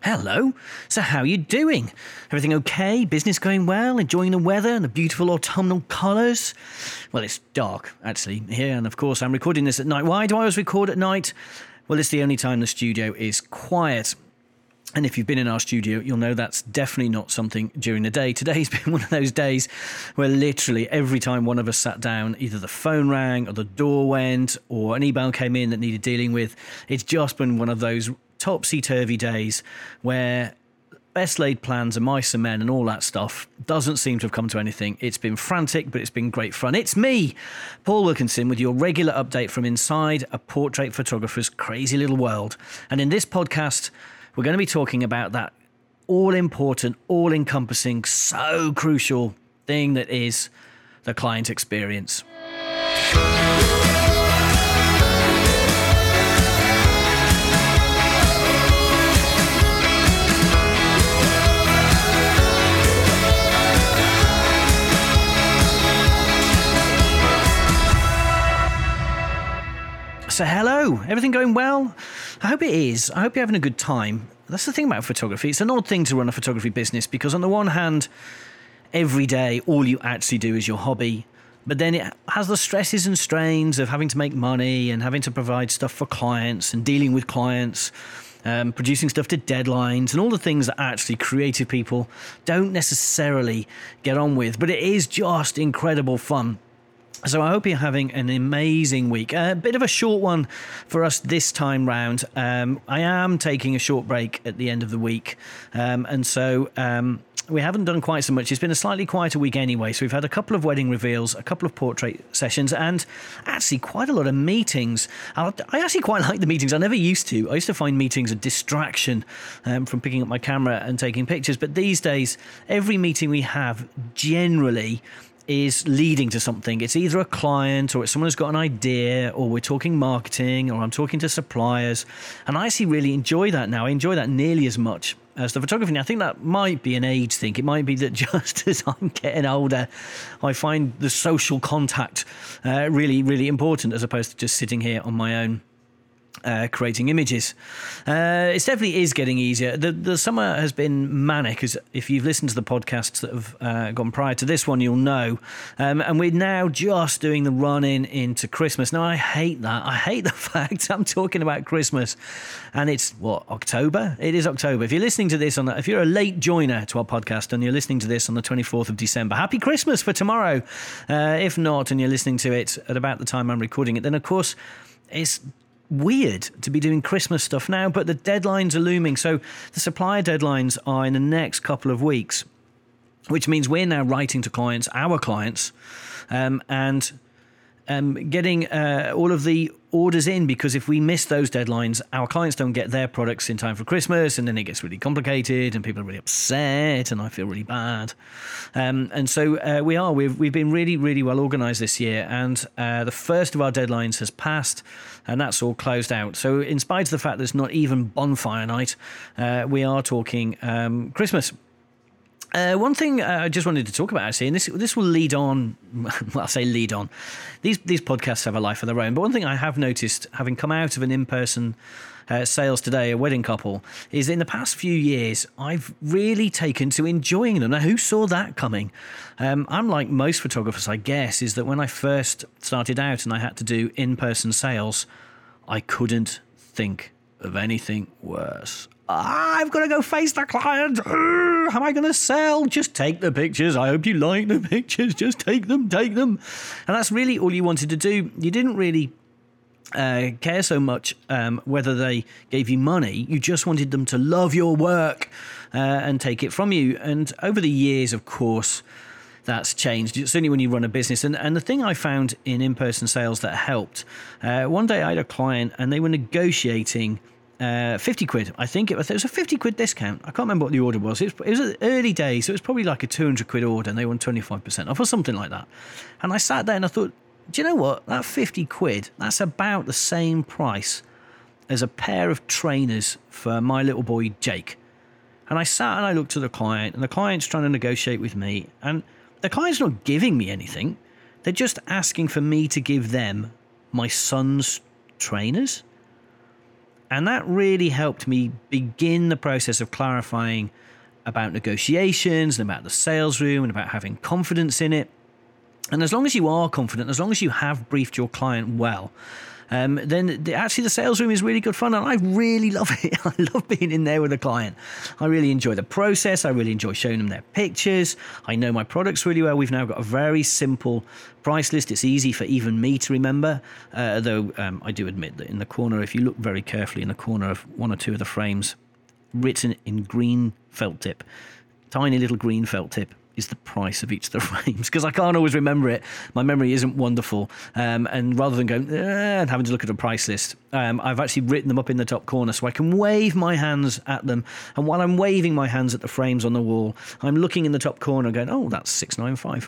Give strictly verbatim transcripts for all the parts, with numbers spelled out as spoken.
Hello. So how you doing? Everything okay? Business going well? Enjoying the weather and the beautiful autumnal colours? Well, it's dark, actually, here. And of course, I'm recording this at night. Why do I always record at night? Well, it's the only time the studio is quiet. And if you've been in our studio, you'll know that's definitely not something during the day. Today's been one of those days where literally every time one of us sat down, either the phone rang or the door went or an email came in that needed dealing with. It's just been one of those topsy-turvy days where best laid plans and mice and men and all that stuff doesn't seem to have come to anything. It's been frantic, but it's been great fun. It's me, Paul Wilkinson, with your regular update from inside a portrait photographer's crazy little world. And in this podcast, we're going to be talking about that all-important, all-encompassing, so crucial thing that is the client experience. So hello, everything going well? I hope it is. I hope you're having a good time. That's the thing about photography. It's an odd thing to run a photography business because on the one hand, every day, all you actually do is your hobby. But then it has the stresses and strains of having to make money and having to provide stuff for clients and dealing with clients, um, producing stuff to deadlines and all the things that actually creative people don't necessarily get on with. But it is just incredible fun. So I hope you're having an amazing week. A bit of a short one for us this time round. Um, I am taking a short break at the end of the week. Um, and so um, we haven't done quite so much. It's been a slightly quieter week anyway. So we've had a couple of wedding reveals, a couple of portrait sessions, and actually quite a lot of meetings. I actually quite like the meetings. I never used to. I used to find meetings a distraction um, from picking up my camera and taking pictures. But these days, every meeting we have generally is leading to something. It's either a client or it's someone who's got an idea, or we're talking marketing, or I'm talking to suppliers. And I actually really enjoy that now. I enjoy that nearly as much as the photography. Now, I think that might be an age thing. It might be that just as I'm getting older, I find the social contact uh, really, really important as opposed to just sitting here on my own. Uh, creating images. Uh, it definitely is getting easier. The the summer has been manic, as if you've listened to the podcasts that have uh, gone prior to this one, you'll know. Um, and we're now just doing the run-in into Christmas. Now, I hate that. I hate the fact I'm talking about Christmas. And it's, what, October? It is October. If you're listening to this on the, if you're a late joiner to our podcast and you're listening to this on the twenty-fourth of December, happy Christmas for tomorrow. Uh, if not, and you're listening to it at about the time I'm recording it, then of course it's weird to be doing Christmas stuff now, but the deadlines are looming. So the supplier deadlines are in the next couple of weeks, which means we're now writing to clients, our clients, um, and um, getting uh, all of the orders in, because if we miss those deadlines, our clients don't get their products in time for Christmas, and then it gets really complicated and people are really upset and I feel really bad. Um, and so uh, we are, we've, we've been really, really well organised this year, and uh, the first of our deadlines has passed and that's all closed out. So in spite of the fact there's not even bonfire night, uh, we are talking um, Christmas. Uh, one thing uh, I just wanted to talk about, actually, and this this will lead on, well, I'll say lead on. These these podcasts have a life of their own, but one thing I have noticed, having come out of an in-person uh, sales today, a wedding couple, is in the past few years, I've really taken to enjoying them. Now, who saw that coming? Um, I'm like most photographers, I guess, is that when I first started out and I had to do in-person sales, I couldn't think of anything worse. Ah, I've got to go face the client. How am I going to sell? Just take the pictures. I hope you like the pictures. Just take them, take them. And that's really all you wanted to do. You didn't really uh, care so much um, whether they gave you money. You just wanted them to love your work uh, and take it from you. And over the years, of course, that's changed, certainly when you run a business. And, and the thing I found in in-person sales that helped, uh, one day I had a client and they were negotiating Uh, fifty quid, I think it was, it was a fifty quid discount. I can't remember what the order was. It was, it was early days, so it was probably like a two hundred quid order and they won twenty-five percent off or something like that. And I sat there and I thought, do you know what? That fifty quid, that's about the same price as a pair of trainers for my little boy, Jake. And I sat and I looked at the client, and the client's trying to negotiate with me, and the client's not giving me anything. They're just asking for me to give them my son's trainers. And that really helped me begin the process of clarifying about negotiations and about the sales room and about having confidence in it. And as long as you are confident, as long as you have briefed your client well, um, then the, actually the sales room is really good fun, and I really love it. I love being in there with a client. I really enjoy the process. I really enjoy showing them their pictures. I know my products really well. We've now got a very simple price list. It's easy for even me to remember, uh, though um, I do admit that in the corner, if you look very carefully in the corner of one or two of the frames, written in green felt tip, tiny little green felt tip, is the price of each of the frames, because I can't always remember it. My memory isn't wonderful. Um, and rather than going eh, and having to look at a price list, um, I've actually written them up in the top corner so I can wave my hands at them. And while I'm waving my hands at the frames on the wall, I'm looking in the top corner going, oh, that's six ninety-five.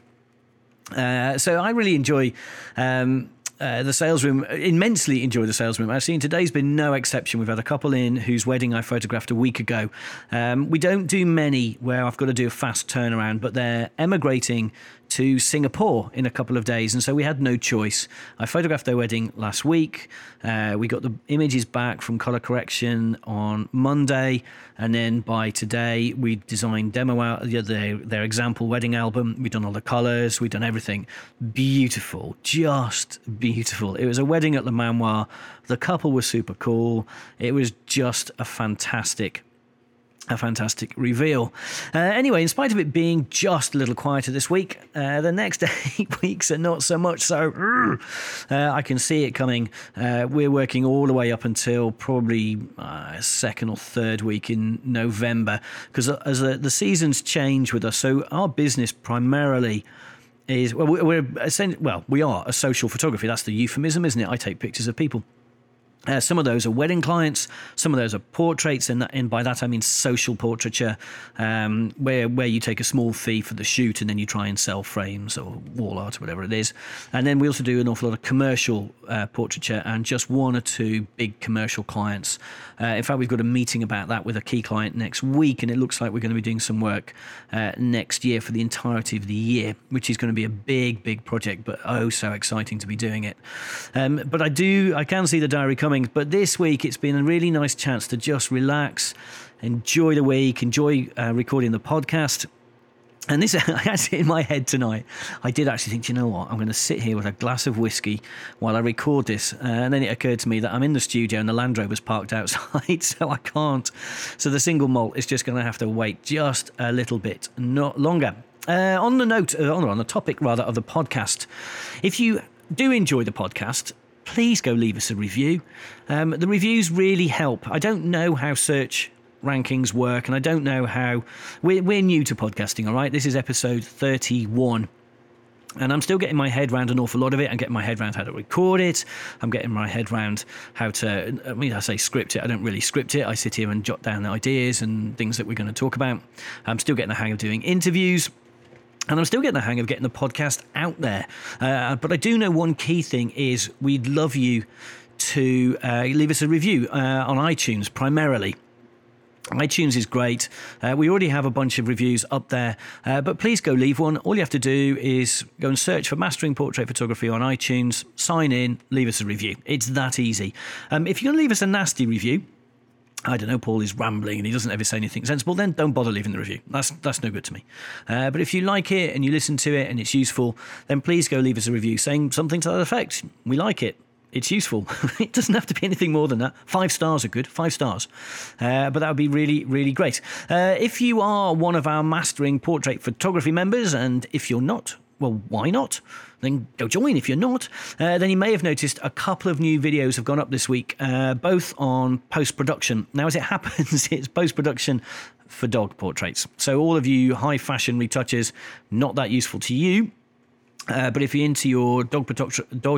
Uh, so I really enjoy um, uh, the sales room, immensely enjoy the sales room. Actually, and today's been no exception. We've had a couple in whose wedding I photographed a week ago. Um, we don't do many where I've got to do a fast turnaround, but they're emigrating to Singapore in a couple of days, and so we had no choice. I photographed their wedding last week. Uh, we got the images back from color correction on Monday, and then by today we designed demo out their, their example wedding album. We've done all the colors, we've done everything. Beautiful, just beautiful. It was a wedding at Le Manoir. The couple was super cool. It was just a fantastic A fantastic reveal. Uh, anyway, in spite of it being just a little quieter this week, uh, the next eight weeks are not so much. So uh, I can see it coming. Uh, we're working all the way up until probably uh, second or third week in November, because as the, the seasons change with us, so our business primarily is, well, we're well, we are a social photography. That's the euphemism, isn't it? I take pictures of people. Uh, some of those are wedding clients, some of those are portraits, and, and by that I mean social portraiture, um, where where you take a small fee for the shoot and then you try and sell frames or wall art or whatever it is. And then we also do an awful lot of commercial uh, portraiture and just one or two big commercial clients. Uh, in fact, we've got a meeting about that with a key client next week, and it looks like we're going to be doing some work uh, next year for the entirety of the year, which is going to be a big, big project, but oh, so exciting to be doing it. Um, but I do, I can see the diary coming. But this week, it's been a really nice chance to just relax, enjoy the week, enjoy uh, recording the podcast. And this, I had it in my head tonight. I did actually think, you know what, I'm going to sit here with a glass of whiskey while I record this. Uh, and then it occurred to me that I'm in the studio and the Land Rover's parked outside, so I can't. So the single malt is just going to have to wait just a little bit not longer. Uh, on the note, uh, on the topic rather of the podcast, if you do enjoy the podcast, please go leave us a review. Um, the reviews really help. I don't know how search rankings work, and I don't know how... We're, we're new to podcasting, all right? This is episode thirty-one. And I'm still getting my head around an awful lot of it. I'm getting my head around how to record it. I'm getting my head around how to... I mean, I say script it. I don't really script it. I sit here and jot down the ideas and things that we're going to talk about. I'm still getting the hang of doing interviews. And I'm still getting the hang of getting the podcast out there. Uh, but I do know one key thing is we'd love you to uh, leave us a review uh, on iTunes primarily. iTunes is great. Uh, we already have a bunch of reviews up there, uh, but please go leave one. All you have to do is go and search for Mastering Portrait Photography on iTunes, sign in, leave us a review. It's that easy. Um, if you're going to leave us a nasty review, I don't know, Paul is rambling and he doesn't ever say anything sensible, then don't bother leaving the review. That's that's no good to me. Uh, but if you like it and you listen to it and it's useful, then please go leave us a review saying something to that effect. We like it. It's useful. It doesn't have to be anything more than that. Five stars are good. Five stars. Uh, but that would be really, really great. Uh, if you are one of our Mastering Portrait Photography members, and if you're not, well, why not? Then go join. If you're not, uh, then you may have noticed a couple of new videos have gone up this week, uh, both on post-production. Now, as it happens, it's post-production for dog portraits. So all of you high fashion retouchers, not that useful to you. Uh, but if you're into your dog photography, dog,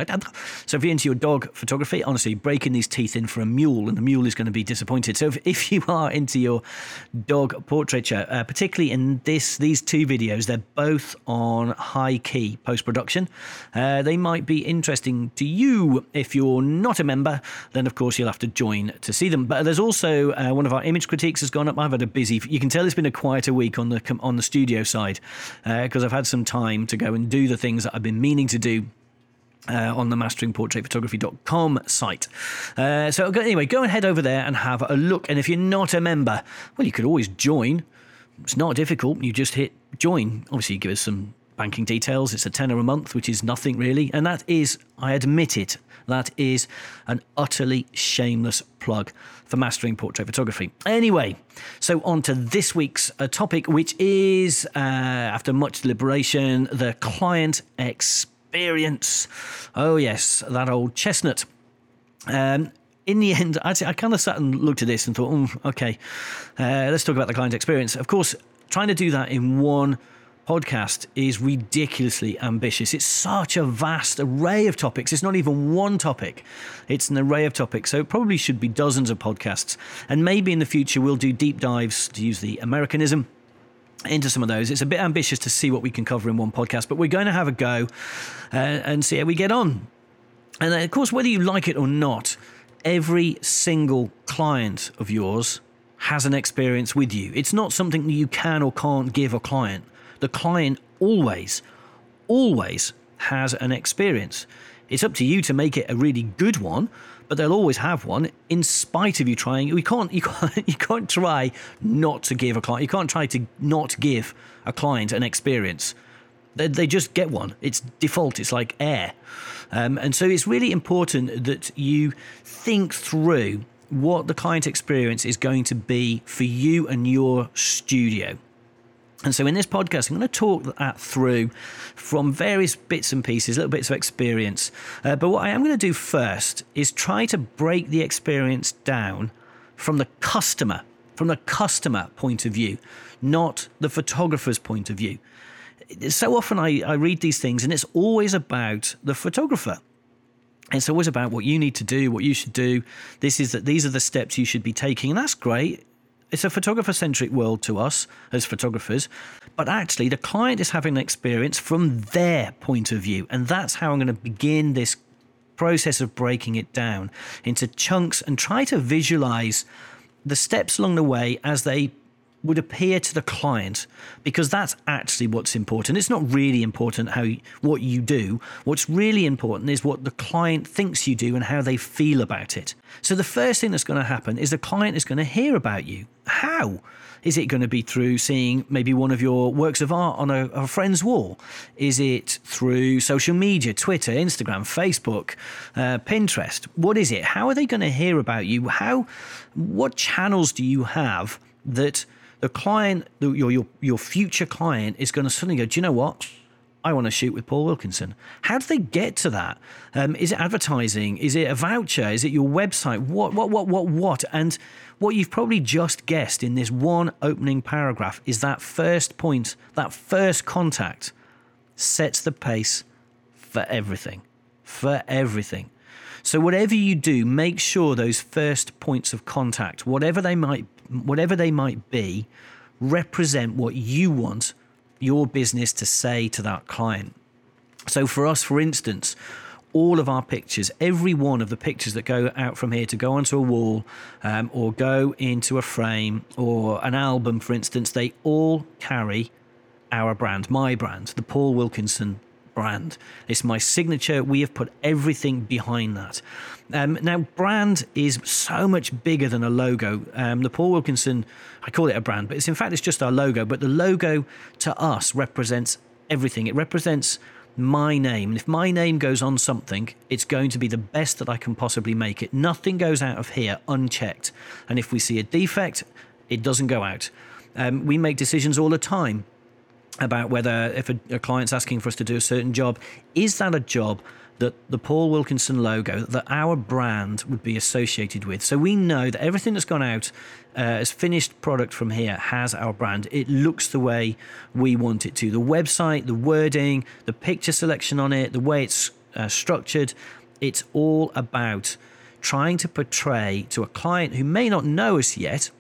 so if you're into your dog photography, honestly, breaking these teeth in for a mule, and the mule is going to be disappointed. So if, if you are into your dog portraiture, uh, particularly in this these two videos, they're both on high key post production. Uh, they might be interesting to you. If you're not a member, then of course you'll have to join to see them. But there's also uh, one of our image critiques has gone up. I've had a busy. You can tell it's been a quieter week on the on the studio side because uh, I've had some time to go and do the things that I've been meaning to do Uh, on the mastering portrait photography dot com site. Uh, so anyway, go and head over there and have a look. And if you're not a member, well, you could always join. It's not difficult. You just hit join. Obviously, you give us some banking details. It's a tenner a month, which is nothing really. And that is, I admit it, that is an utterly shameless plug for Mastering Portrait Photography. Anyway, so on to this week's uh, topic, which is, uh, after much deliberation, the client experience. Experience. Oh, yes, that old chestnut. Um, in the end, I, I kind of sat and looked at this and thought, mm, okay, uh, let's talk about the client experience. Of course, trying to do that in one podcast is ridiculously ambitious. It's such a vast array of topics. It's not even one topic. It's an array of topics. So it probably should be dozens of podcasts. And maybe in the future, we'll do deep dives, to use the Americanism, into some of those. It's a bit ambitious to see what we can cover in one podcast, but we're going to have a go uh, and see how we get on. And then, of course, whether you like it or not, every single client of yours has an experience with you. It's not something that you can or can't give a client. The client always, always has an experience. It's up to you to make it a really good one, but they'll always have one in spite of you trying. You can't, you can't, you can't try not to give a client. You can't try to not give a client an experience. They, they just get one. It's default. It's like air. Um, and so it's really important that you think through what the client experience is going to be for you and your studio. And so in this podcast, I'm going to talk that through from various bits and pieces, little bits of experience. Uh, but what I am going to do first is try to break the experience down from the customer, from the customer point of view, not the photographer's point of view. So often I, I read these things and it's always about the photographer. It's always about what you need to do, what you should do. This is that these are the steps you should be taking. And that's great. It's a photographer-centric world to us as photographers, but actually the client is having an experience from their point of view, and that's how I'm going to begin this process of breaking it down into chunks and try to visualize the steps along the way as they would appear to the client, because that's actually what's important. It's not really important how what you do. What's really important is what the client thinks you do and how they feel about it. So the first thing that's going to happen is the client is going to hear about you. How? Is it going to be through seeing maybe one of your works of art on a, a friend's wall? Is it through social media, Twitter, Instagram, Facebook, uh, Pinterest? What is it? How are they going to hear about you? How? What channels do you have that the client, your your your future client, is going to suddenly go, do you know what? I want to shoot with Paul Wilkinson. How do they get to that? Um, is it advertising? Is it a voucher? Is it your website? What, what, what, what, what? And what you've probably just guessed in this one opening paragraph is that first point, that first contact sets the pace for everything, for everything. So whatever you do, make sure those first points of contact, whatever they might, whatever they might be, represent what you want your business to say to that client. So for us, for instance, all of our pictures, every one of the pictures that go out from here to go onto a wall um, or go into a frame or an album, for instance, they all carry our brand, my brand, the Paul Wilkinson brand. It's my signature. We have put everything behind that. Um, now, brand is so much bigger than a logo. Um, the Paul Wilkinson, I call it a brand, but it's in fact, it's just our logo. But the logo to us represents everything. It represents my name. And if my name goes on something, it's going to be the best that I can possibly make it. Nothing goes out of here unchecked. And if we see a defect, it doesn't go out. Um, we make decisions all the time about whether, if a, a client's asking for us to do a certain job, is that a job that the Paul Wilkinson logo, that our brand would be associated with? So we know that everything that's gone out uh, as finished product from here has our brand. It looks the way we want it to. The website, the wording, the picture selection on it, the way it's uh, structured, it's all about trying to portray to a client who may not know us yet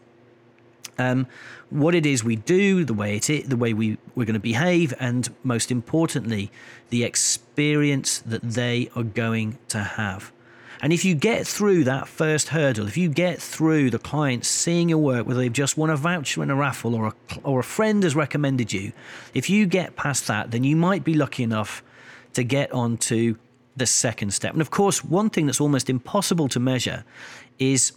Um, what it is we do, the way it is, the way we, we're going to behave, and most importantly, the experience that they are going to have. And if you get through that first hurdle, if you get through the client seeing your work, whether they've just won a voucher in a raffle or a, or a friend has recommended you, if you get past that, then you might be lucky enough to get onto the second step. And of course, one thing that's almost impossible to measure is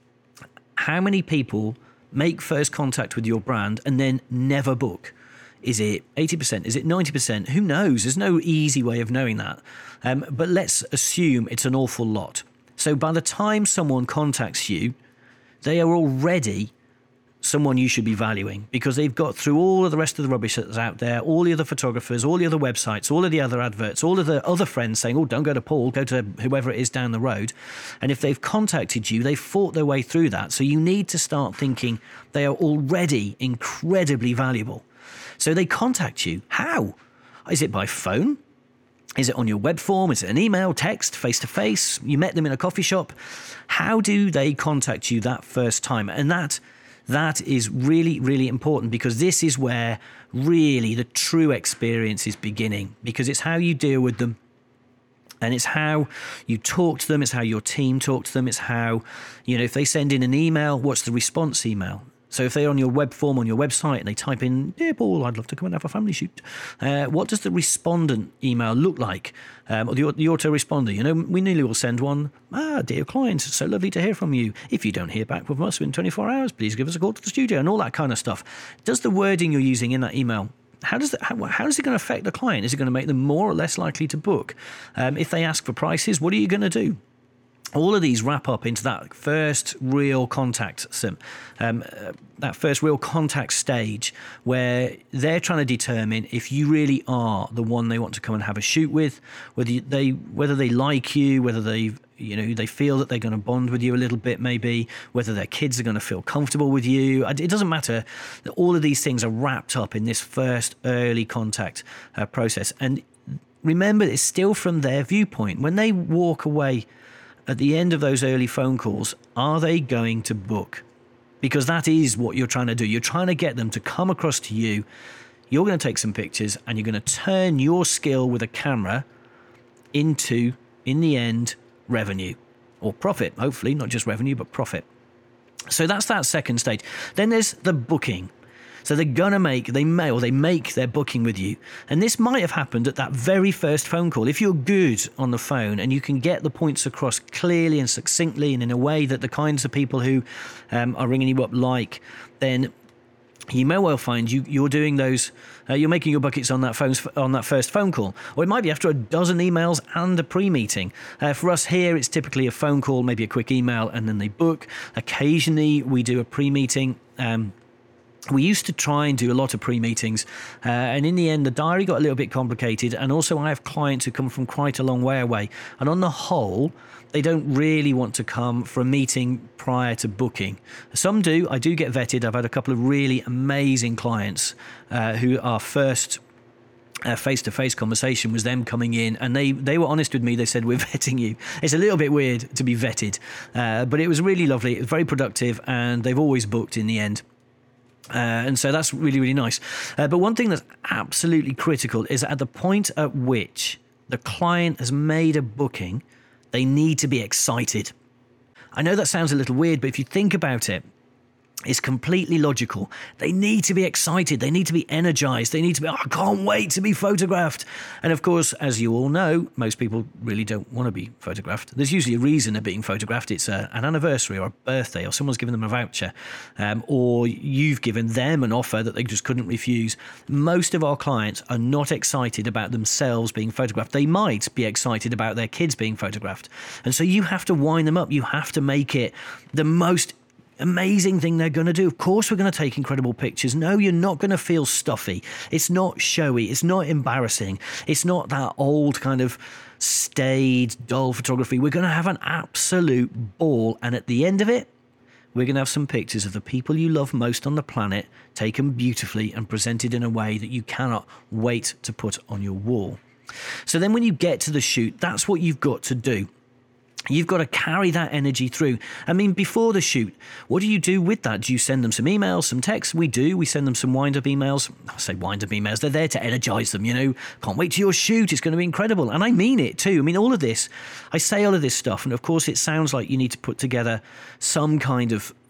how many people make first contact with your brand and then never book. Is it eighty percent? Is it ninety percent? Who knows? There's no easy way of knowing that. Um, but let's assume it's an awful lot. So by the time someone contacts you, they are already someone you should be valuing, because they've got through all of the rest of the rubbish that's out there, all the other photographers, all the other websites, all of the other adverts, all of the other friends saying, oh, don't go to Paul, go to whoever it is down the road. And if they've contacted you, they've fought their way through that. So you need to start thinking they are already incredibly valuable. So they contact you. How? Is it by phone? Is it on your web form? Is it an email, text, face-to-face? You met them in a coffee shop? How do they contact you that first time? And that that is really, really important, because this is where really the true experience is beginning, because it's how you deal with them. And it's how you talk to them. It's how your team talk to them. It's how, you know, if they send in an email, what's the response email? So if they're on your web form on your website and they type in, dear Paul, I'd love to come and have a family shoot. Uh, what does the respondent email look like? Um, or the, the autoresponder, you know, we nearly will send one, ah, dear client, so lovely to hear from you. If you don't hear back from us in twenty-four hours, please give us a call to the studio, and all that kind of stuff. Does the wording you're using in that email, how does that, how, how is it going to affect the client? Is it going to make them more or less likely to book? Um, if they ask for prices, what are you going to do? All of these wrap up into that first real contact, um, uh, that first real contact stage, where they're trying to determine if you really are the one they want to come and have a shoot with, whether you, they whether they like you, whether they you know they feel that they're going to bond with you a little bit, maybe whether their kids are going to feel comfortable with you. It doesn't matter. All of these things are wrapped up in this first early contact uh, process. And remember, it's still from their viewpoint. When they walk away at the end of those early phone calls, are they going to book? Because that is what you're trying to do. You're trying to get them to come across to you. You're going to take some pictures and you're going to turn your skill with a camera into, in the end, revenue or profit. Hopefully, not just revenue, but profit. So that's that second stage. Then there's the booking. So they're going to make, they may, or they make their booking with you. And this might have happened at that very first phone call. If you're good on the phone and you can get the points across clearly and succinctly and in a way that the kinds of people who um, are ringing you up like, then you may well find you, you're doing those, uh, you're making your buckets on that phone, on that first phone call. Or it might be after a dozen emails and a pre-meeting. Uh, for us here, it's typically a phone call, maybe a quick email, and then they book. Occasionally, we do a pre-meeting. Um, We used to try and do a lot of pre-meetings, uh, and in the end, the diary got a little bit complicated. And also, I have clients who come from quite a long way away. And on the whole, they don't really want to come for a meeting prior to booking. Some do. I do get vetted. I've had a couple of really amazing clients uh, who are first Uh, face-to-face conversation was them coming in, and they they were honest with me. They said, we're vetting you. It's a little bit weird to be vetted, uh, but it was really lovely. It was very productive, and they've always booked in the end. Uh, and so that's really, really nice. Uh, but one thing that's absolutely critical is at the point at which the client has made a booking, they need to be excited. I know that sounds a little weird, but if you think about it, it's completely logical. They need to be excited. They need to be energized. They need to be, oh, I can't wait to be photographed. And of course, as you all know, most people really don't want to be photographed. There's usually a reason they're being photographed. It's a, an anniversary or a birthday, or someone's given them a voucher, um, or you've given them an offer that they just couldn't refuse. Most of our clients are not excited about themselves being photographed. They might be excited about their kids being photographed. And so you have to wind them up. You have to make it the most amazing thing they're going to do. Of course, we're going to take incredible pictures. No, you're not going to feel stuffy. It's not showy. It's not embarrassing. It's not that old kind of staid, dull photography. We're going to have an absolute ball. And at the end of it, we're going to have some pictures of the people you love most on the planet, taken beautifully and presented in a way that you cannot wait to put on your wall. So then when you get to the shoot, that's what you've got to do. You've got to carry that energy through. I mean, before the shoot, what do you do with that? Do you send them some emails, some texts? We do. We send them some wind-up emails. I say wind-up emails. They're there to energize them, you know. Can't wait to your shoot. It's going to be incredible. And I mean it too. I mean, all of this, I say all of this stuff. And of course, it sounds like you need to put together some kind of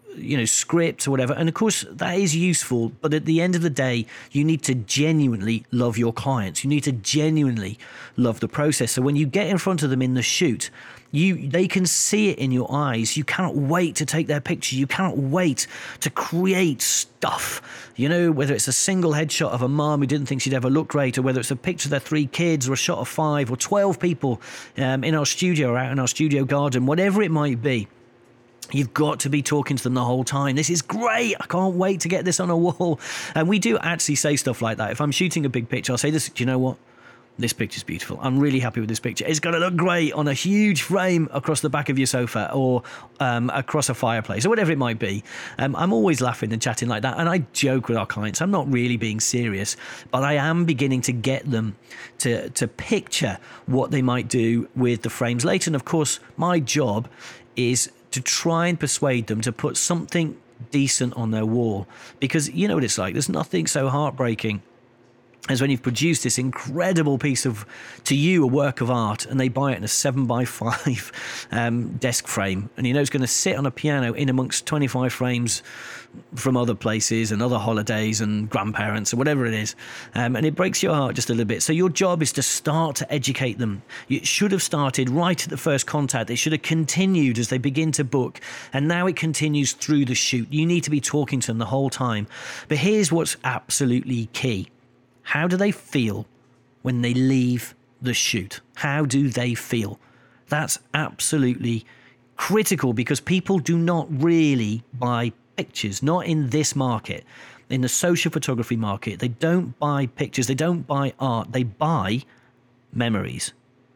you know, script or whatever. And of course, that is useful. But at the end of the day, you need to genuinely love your clients. You need to genuinely love the process. So when you get in front of them in the shoot, you they can see it in your eyes. You cannot wait to take their picture. You cannot wait to create stuff. You know, whether it's a single headshot of a mom who didn't think she'd ever look great, or whether it's a picture of their three kids, or a shot of five or twelve people um, in our studio or out in our studio garden, whatever it might be. You've got to be talking to them the whole time. This is great. I can't wait to get this on a wall. And we do actually say stuff like that. If I'm shooting a big picture, I'll say this, do you know what? This picture's beautiful. I'm really happy with this picture. It's going to look great on a huge frame across the back of your sofa, or um, across a fireplace, or whatever it might be. Um, I'm always laughing and chatting like that. And I joke with our clients. I'm not really being serious, but I am beginning to get them to, to picture what they might do with the frames later. And of course, my job is to try and persuade them to put something decent on their wall. Because you know what it's like. There's nothing so heartbreaking as when you've produced this incredible piece of, to you, a work of art, and they buy it in a seven by five um, desk frame, and you know it's going to sit on a piano in amongst twenty-five frames from other places and other holidays and grandparents or whatever it is, um, and it breaks your heart just a little bit. So your job is to start to educate them. It should have started right at the first contact. It should have continued as they begin to book, and now it continues through the shoot. You need to be talking to them the whole time. But here's what's absolutely key. How do they feel when they leave the shoot? How do they feel? That's absolutely critical, because people do not really buy pictures, not in this market. In the social photography market, they don't buy pictures, they don't buy art, they buy memories.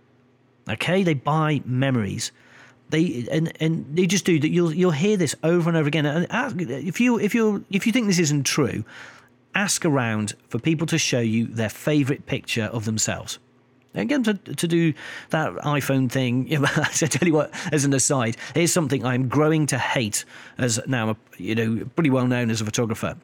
Okay, they buy memories. They and, and they just do that. You'll you'll hear this over and over again. And ask, if you if you if you think this isn't true, ask around for people to show you their favourite picture of themselves. Again, to, to do that iPhone thing, you know, I tell you what, as an aside, here's something I'm growing to hate, as now, you know, pretty well known as a photographer,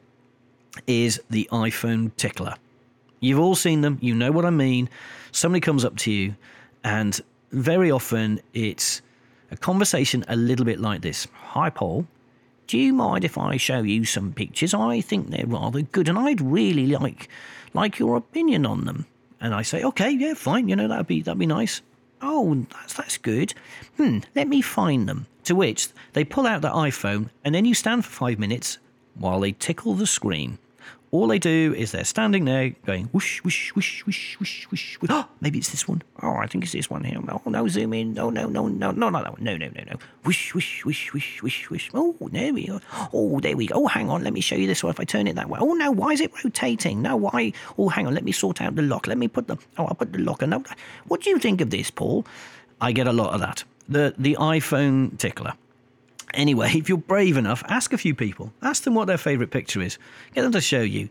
is the iPhone tickler. You've all seen them. You know what I mean. Somebody comes up to you, and very often it's a conversation a little bit like this. Hi, Paul. Do you mind if I show you some pictures? I think they're rather good, and I'd really like like your opinion on them. And I say, okay, yeah, fine. You know, that'd be that'd be nice. Oh, that's that's good. Hmm, let me find them. To which they pull out their iPhone, and then you stand for five minutes while they tickle the screen. All they do is they're standing there going whoosh, whoosh, whoosh, whoosh, whoosh, whoosh. Oh, maybe it's this one. Oh, I think it's this one here. Oh, no, zoom in. Oh, no, no, no, no, not that one. No, no, no, no. Whoosh, whoosh, whoosh, whoosh, whoosh, whoosh. Oh, there we go. Oh, there we go. Oh, hang on. Let me show you this one if I turn it that way. Oh, no, why is it rotating? No, why? Oh, hang on. Let me sort out the lock. Let me put the... Oh, I'll put the locker. No, what do you think of this, Paul? I get a lot of that. The The iPhone tickler. Anyway, if you're brave enough, ask a few people. Ask them what their favourite picture is. Get them to show you.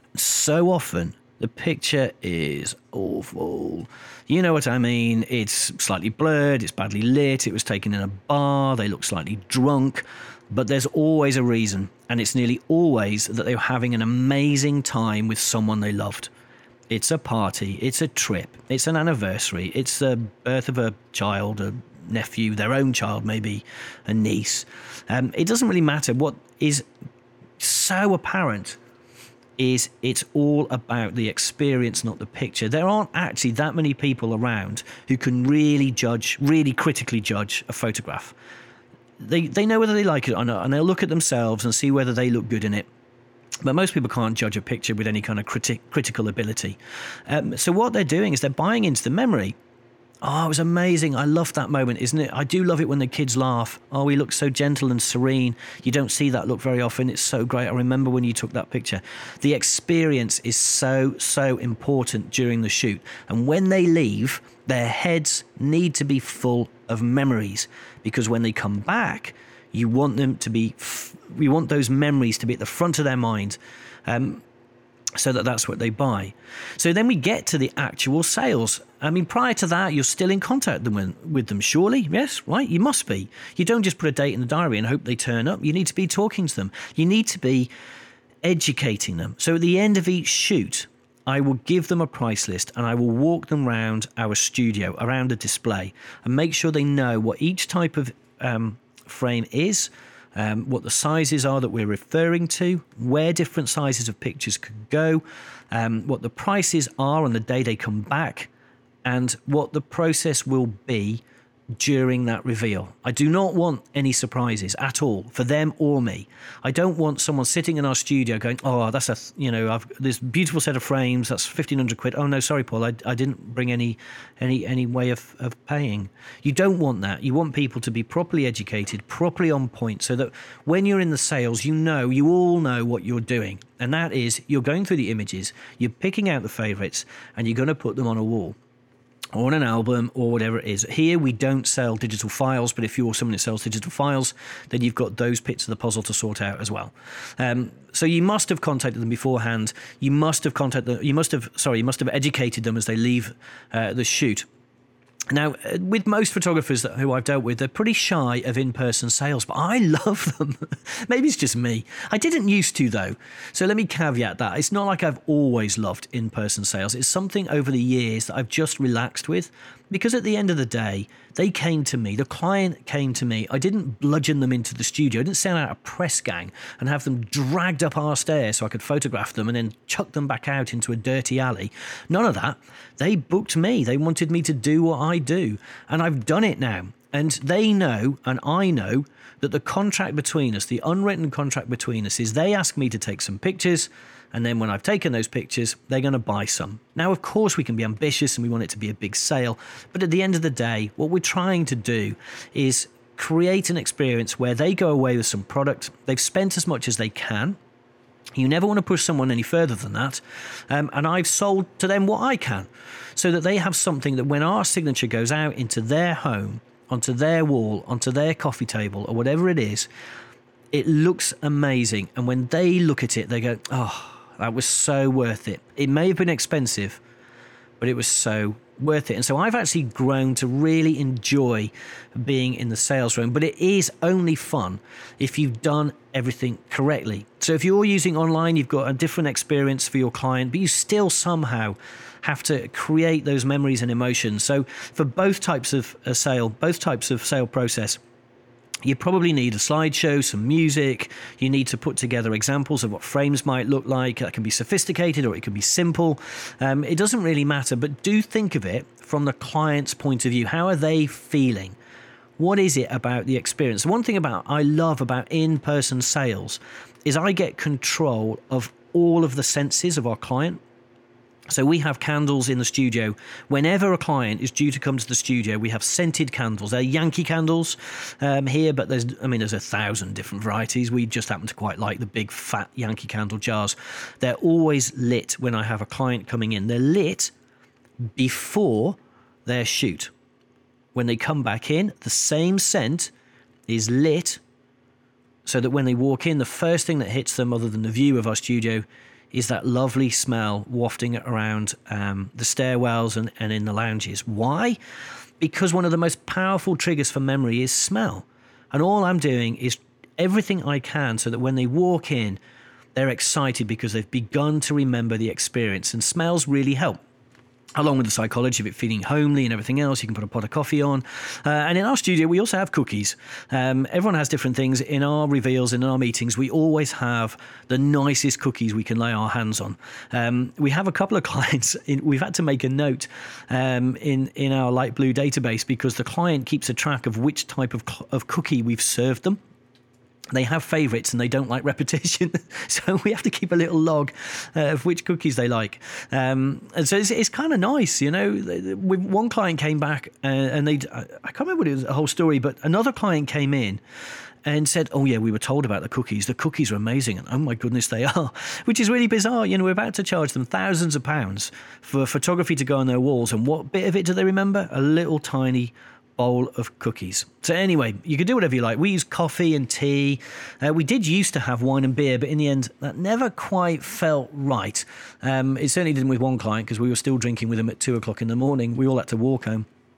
So often, the picture is awful. You know what I mean. It's slightly blurred. It's badly lit. It was taken in a bar. They look slightly drunk. But there's always a reason. And it's nearly always that they were having an amazing time with someone they loved. It's a party. It's a trip. It's an anniversary. It's the birth of a child, a nephew, their own child, maybe a niece. Um, it doesn't really matter. What is so apparent is it's all about the experience, not the picture. There aren't actually that many people around who can really judge, really critically judge a photograph. They they know whether they like it or not, and they'll look at themselves and see whether they look good in it. But most people can't judge a picture with any kind of criti- critical ability. Um, so what they're doing is they're buying into the memory. Oh, it was amazing. I love that moment, isn't it? I do love it when the kids laugh. Oh, he looks so gentle and serene. You don't see that look very often. It's so great. I remember when you took that picture. The experience is so, so important during the shoot. And when they leave, their heads need to be full of memories, because when they come back, you want them to be, f- you want those memories to be at the front of their mind. Um, so that that's what they buy. So then we get to the actual sales. I mean, prior to that, you're still in contact with them, surely? Yes, right? You must be. You don't just put a date in the diary and hope they turn up. You need to be talking to them. You need to be educating them. So at the end of each shoot, I will give them a price list, and I will walk them around our studio, around the display, and make sure they know what each type of um, frame is, um, what the sizes are that we're referring to, where different sizes of pictures could go, um, what the prices are on the day they come back, and what the process will be during that reveal. I do not want any surprises at all for them or me. I don't want someone sitting in our studio going, oh, that's a, you know, I've this beautiful set of frames, that's fifteen hundred quid. Oh no, sorry, Paul, I, I didn't bring any any any way of, of paying. You don't want that. You want people to be properly educated, properly on point, so that when you're in the sales, you know, you all know what you're doing. And that is, you're going through the images, you're picking out the favorites, and you're going to put them on a wall, or on an album, or whatever it is. Here, we don't sell digital files, but if you're someone that sells digital files, then you've got those bits of the puzzle to sort out as well. Um, so you must have contacted them beforehand. You must have contacted them. You must have, sorry, you must have educated them as they leave uh, the shoot. Now, with most photographers that, who I've dealt with, they're pretty shy of in-person sales, but I love them. Maybe it's just me. I didn't used to, though. So let me caveat that. It's not like I've always loved in-person sales. It's something over the years that I've just relaxed with, because at the end of the day, they came to me. The client came to me. I didn't bludgeon them into the studio. I didn't send out a press gang and have them dragged up our stairs so I could photograph them and then chuck them back out into a dirty alley. None of that. They booked me. They wanted me to do what I do. And I've done it now. And they know, and I know, that the contract between us, the unwritten contract between us, is they ask me to take some pictures, and then when I've taken those pictures, they're going to buy some. Now, of course, we can be ambitious and we want it to be a big sale, but at the end of the day, what we're trying to do is create an experience where they go away with some product. They've spent as much as they can. You never want to push someone any further than that. Um, and I've sold to them what I can, so that they have something that when our signature goes out into their home, onto their wall, onto their coffee table, or whatever it is, it looks amazing. And when they look at it, they go, oh, that was so worth it. It may have been expensive, but it was so worth it. And so I've actually grown to really enjoy being in the sales room, but it is only fun if you've done everything correctly. So if you're using online, you've got a different experience for your client, but you still somehow have to create those memories and emotions. So for both types of a sale, both types of sale process, you probably need a slideshow, some music. You need to put together examples of what frames might look like. That can be sophisticated or it can be simple. Um, it doesn't really matter, but do think of it from the client's point of view. How are they feeling? What is it about the experience? One thing about I love about in-person sales is I get control of all of the senses of our client. So we have candles in the studio. Whenever a client is due to come to the studio, we have scented candles. They're Yankee candles um, here, but there's, I mean, there's a thousand different varieties. We just happen to quite like the big fat Yankee candle jars. They're always lit when I have a client coming in. They're lit before their shoot. When they come back in, the same scent is lit so that when they walk in, the first thing that hits them, other than the view of our studio, is that lovely smell wafting around um, the stairwells and, and in the lounges. Why? Because one of the most powerful triggers for memory is smell. And all I'm doing is everything I can so that when they walk in, they're excited because they've begun to remember the experience. And smells really help. Along with the psychology of it feeling homely and everything else, you can put a pot of coffee on. Uh, and in our studio, we also have cookies. Um, everyone has different things. In our reveals, in our meetings, we always have the nicest cookies we can lay our hands on. Um, we have a couple of clients, in, we've had to make a note um, in, in our light blue database because the client keeps a track of which type of, of cookie we've served them. They have favourites and they don't like repetition. So we have to keep a little log uh, of which cookies they like. Um, and so it's, it's kind of nice, you know. One client came back uh, and they, I can't remember what it was, a whole story, but another client came in and said, oh yeah, we were told about the cookies. The cookies are amazing. And oh my goodness, they are, which is really bizarre. You know, we're about to charge them thousands of pounds for photography to go on their walls. And what bit of it do they remember? A little tiny bowl of cookies. So anyway, you can do whatever you like. We use coffee and tea. Uh, we did used to have wine and beer, but in the end, that never quite felt right. Um, it certainly didn't with one client because we were still drinking with him at two o'clock in the morning. We all had to walk home.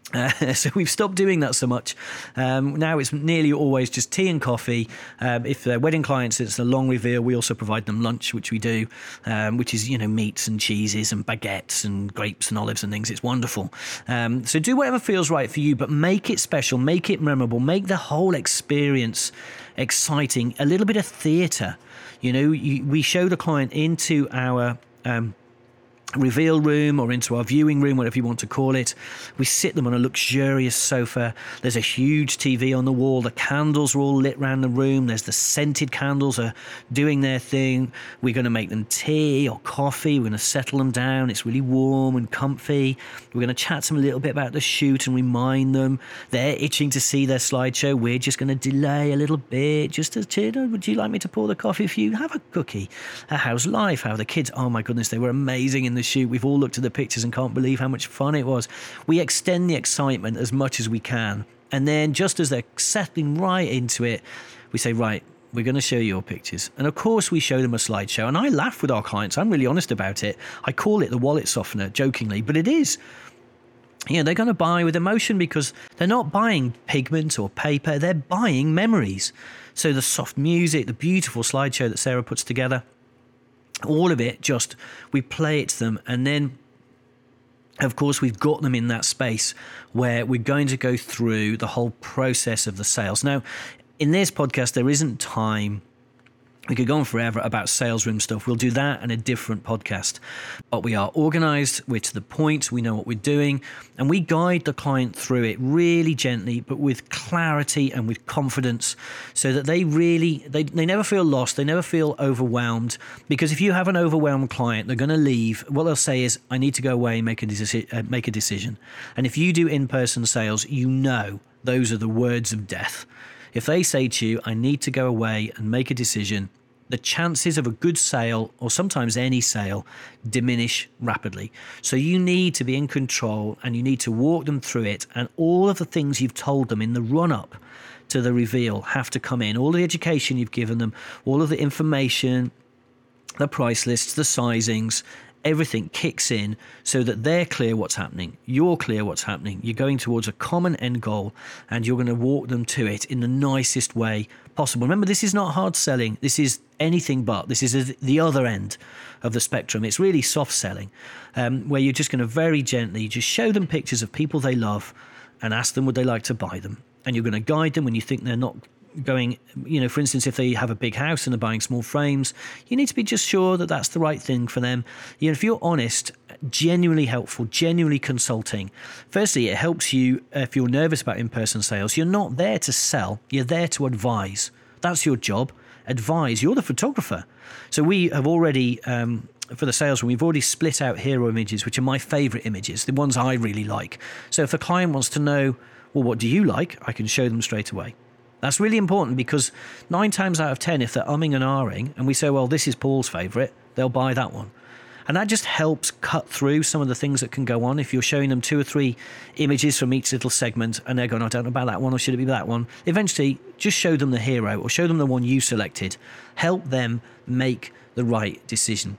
Uh, so we've stopped doing that so much. Um, now it's nearly always just tea and coffee. Um, if they're wedding clients, it's a long reveal. We also provide them lunch, which we do, um, which is, you know, meats and cheeses and baguettes and grapes and olives and things. It's wonderful. Um, so do whatever feels right for you, but make it special, make it memorable, make the whole experience exciting. A little bit of theatre. You know, you, we show the client into our Um, reveal room or into our viewing room, whatever you want to call it. We sit them on a luxurious sofa. There's a huge T V on the wall. The candles are all lit around the room. There's the scented candles are doing their thing. We're going to make them tea or coffee. We're going to settle them down. It's really warm and comfy. We're going to chat to them a little bit about the shoot and remind them. They're itching to see their slideshow. We're just going to delay a little bit just to, you know, would you like me to pour the coffee for you? Have a cookie. Uh, how's life? How are the kids? Oh my goodness, they were amazing in the shoot. We've all looked at the pictures and can't believe how much fun it was. We extend the excitement as much as we can. And then just as they're settling right into it, we say, right, we're going to show you your pictures. And of course we show them a slideshow. And I laugh with our clients. I'm really honest about it. I call it the wallet softener jokingly, but it is. You know, they're going to buy with emotion because they're not buying pigment or paper. They're buying memories. So the soft music, the beautiful slideshow that Sarah puts together, all of it, just we play it to them, and then of course we've got them in that space where we're going to go through the whole process of the sales. Now, in this podcast, there isn't time. We could go on forever about sales room stuff. We'll do that in a different podcast. But we are organized, we're to the point, we know what we're doing, and we guide the client through it really gently, but with clarity and with confidence, so that they really, they, they never feel lost, they never feel overwhelmed. Because if you have an overwhelmed client, they're going to leave. What they'll say is, I need to go away and make a, deci- uh, make a decision. And if you do in-person sales, you know those are the words of death. If they say to you, I need to go away and make a decision, the chances of a good sale, or sometimes any sale, diminish rapidly. So you need to be in control, and you need to walk them through it. And all of the things you've told them in the run-up to the reveal have to come in. All the education you've given them, all of the information, the price lists, the sizings, everything kicks in so that they're clear what's happening. You're clear what's happening. You're going towards a common end goal, and you're going to walk them to it in the nicest way possible. Remember, this is not hard selling. This is anything but. This is the other end of the spectrum. It's really soft selling, um, where you're just going to very gently just show them pictures of people they love and ask them would they like to buy them. And you're going to guide them when you think they're not going, you know, for instance, if they have a big house and they're buying small frames, you need to be just sure that that's the right thing for them. You know, if you're honest, genuinely helpful, genuinely consulting, firstly, it helps you if you're nervous about in-person sales. You're not there to sell, you're there to advise. That's your job. Advise. You're the photographer. So we have already, um, for the sales room, we've already split out hero images, which are my favorite images, the ones I really like. So if a client wants to know, well, what do you like? I can show them straight away. That's really important, because nine times out of ten, if they're umming and ahhing and we say, well, this is Paul's favourite, they'll buy that one. And that just helps cut through some of the things that can go on. If you're showing them two or three images from each little segment and they're going, I don't know about that one, or should it be that one? Eventually, just show them the hero or show them the one you selected. Help them make the right decision.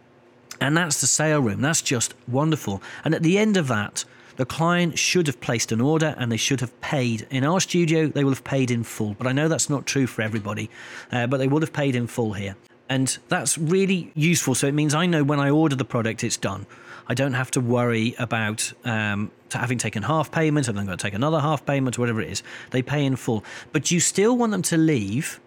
And that's the sale room. That's just wonderful. And at the end of that, the client should have placed an order and they should have paid. In our studio, they will have paid in full. But I know that's not true for everybody, uh, but they would have paid in full here. And that's really useful. So it means I know when I order the product, it's done. I don't have to worry about um, having taken half payment, and then going to take another half payment, or whatever it is. They pay in full. But you still want them to leave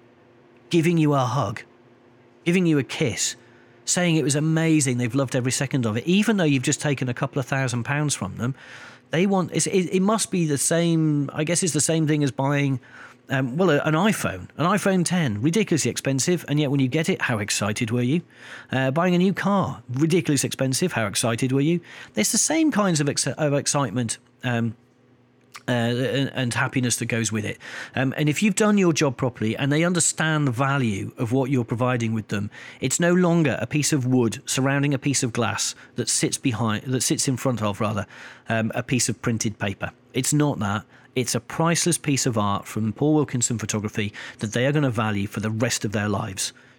giving you a hug, giving you a kiss, saying it was amazing, they've loved every second of it, even though you've just taken a couple of thousand pounds from them. They want, it's, it, it must be the same, I guess it's the same thing as buying, um, well, an iPhone, an iPhone ten, ridiculously expensive, and yet when you get it, how excited were you? Uh, buying a new car, ridiculously expensive, how excited were you? It's the same kinds of, ex- of excitement um, Uh, and, and happiness that goes with it. Um, and if you've done your job properly and they understand the value of what you're providing with them, it's no longer a piece of wood surrounding a piece of glass that sits behind, that sits in front of rather, um, a piece of printed paper. It's not that. It's a priceless piece of art from Paul Wilkinson Photography that they are going to value for the rest of their lives.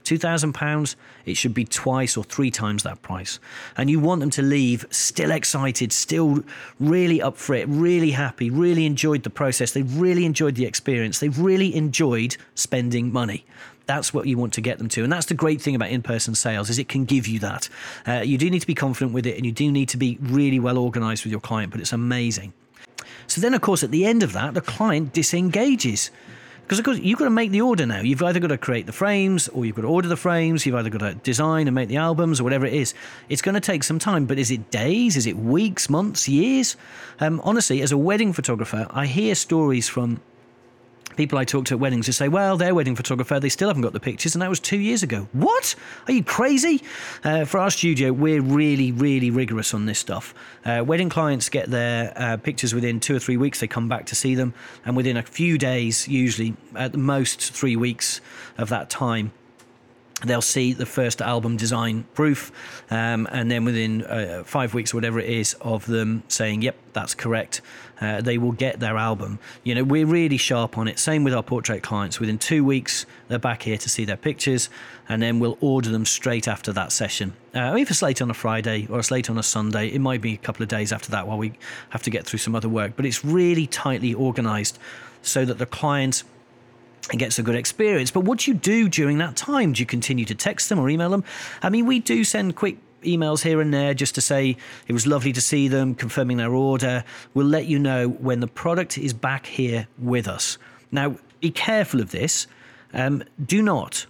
two thousand pounds, it should be twice or three times that price. And you want them to leave still excited, still really up for it, really happy, really enjoyed the process. They've really enjoyed the experience. They've really enjoyed spending money. That's what you want to get them to. And that's the great thing about in-person sales, is it can give you that. Uh, you do need to be confident with it, and you do need to be really well organized with your client, but it's amazing. So then, of course, at the end of that, the client disengages. Because, of course, you've got to make the order now. You've either got to create the frames, or you've got to order the frames. You've either got to design and make the albums, or whatever it is. It's going to take some time. But is it days? Is it weeks, months, years? Um, honestly, as a wedding photographer, I hear stories from people I talk to at weddings who say, well, their wedding photographer, they still haven't got the pictures, and that was two years ago. What? Are you crazy? Uh, for our studio, we're really, really rigorous on this stuff. Uh, wedding clients get their uh, pictures within two or three weeks. They come back to see them, and within a few days, usually at the most three weeks of that time, they'll see the first album design proof, um, and then within uh, five weeks or whatever it is of them saying, yep, that's correct, uh, they will get their album. You know, we're really sharp on it. Same with our portrait clients. Within two weeks, they're back here to see their pictures, and then we'll order them straight after that session. Uh, if it's late on a Friday or it's late on a Sunday, it might be a couple of days after that while we have to get through some other work. But it's really tightly organised so that the client and gets a good experience. But what do you do during that time? Do you continue to text them or email them? I mean, we do send quick emails here and there just to say it was lovely to see them, confirming their order. We'll let you know when the product is back here with us. Now, be careful of this. Um, do not,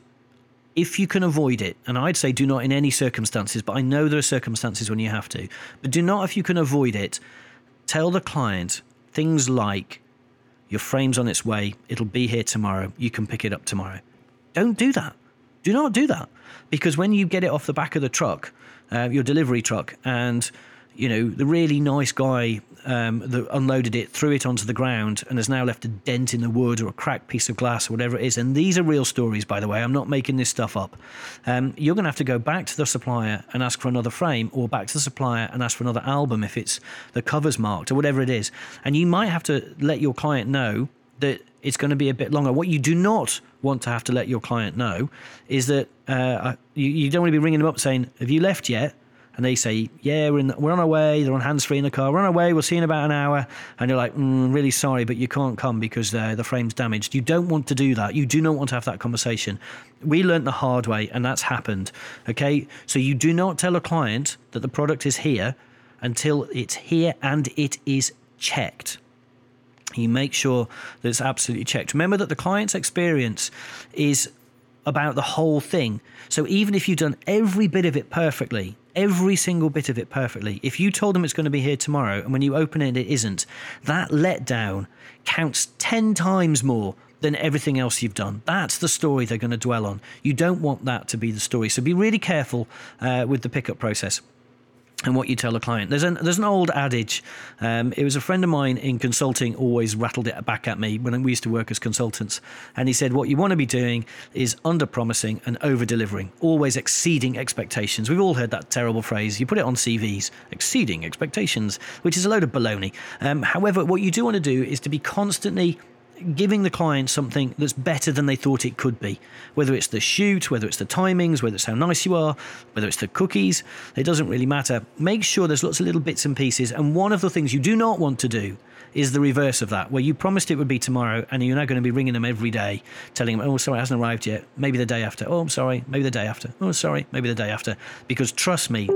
if you can avoid it, and I'd say do not in any circumstances, but I know there are circumstances when you have to, but do not, if you can avoid it, tell the client things like, your frame's on its way, it'll be here tomorrow, you can pick it up tomorrow. Don't do that. Do not do that. Because when you get it off the back of the truck, uh, your delivery truck, and you know the really nice guy um, that unloaded it, threw it onto the ground, and has now left a dent in the wood or a cracked piece of glass or whatever it is, and these are real stories, by the way, I'm not making this stuff up, um, you're going to have to go back to the supplier and ask for another frame, or back to the supplier and ask for another album if it's the cover's marked or whatever it is. And you might have to let your client know that it's going to be a bit longer. What you do not want to have to let your client know is that uh, you, you don't want to be ringing them up saying, have you left yet? And they say, yeah, we're, in the, we're on our way. They're on hands-free in the car. We're on our way. We'll see you in about an hour. And you're like, mm, really sorry, but you can't come because uh, the frame's damaged. You don't want to do that. You do not want to have that conversation. We learnt the hard way, and that's happened. Okay? So you do not tell a client that the product is here until it's here and it is checked. You make sure that it's absolutely checked. Remember that the client's experience is about the whole thing. So even if you've done every bit of it perfectly, every single bit of it perfectly, if you told them it's going to be here tomorrow and when you open it, it isn't, that letdown counts ten times more than everything else you've done. That's the story they're going to dwell on. You don't want that to be the story. So be really careful uh, with the pickup process and what you tell the client. There's an there's an old adage. Um, it was a friend of mine in consulting always rattled it back at me when we used to work as consultants. And he said, what you want to be doing is under-promising and over-delivering, always exceeding expectations. We've all heard that terrible phrase. You put it on C Vs, exceeding expectations, which is a load of baloney. Um, however, what you do want to do is to be constantly giving the client something that's better than they thought it could be. Whether it's the shoot, whether it's the timings, whether it's how nice you are, whether it's the cookies, it doesn't really matter. Make sure there's lots of little bits and pieces. And one of the things you do not want to do is the reverse of that, where you promised it would be tomorrow and you're now going to be ringing them every day, telling them, oh, sorry, it hasn't arrived yet. Maybe the day after. Oh, I'm sorry. Maybe the day after. Oh, sorry. Maybe the day after. Because trust me,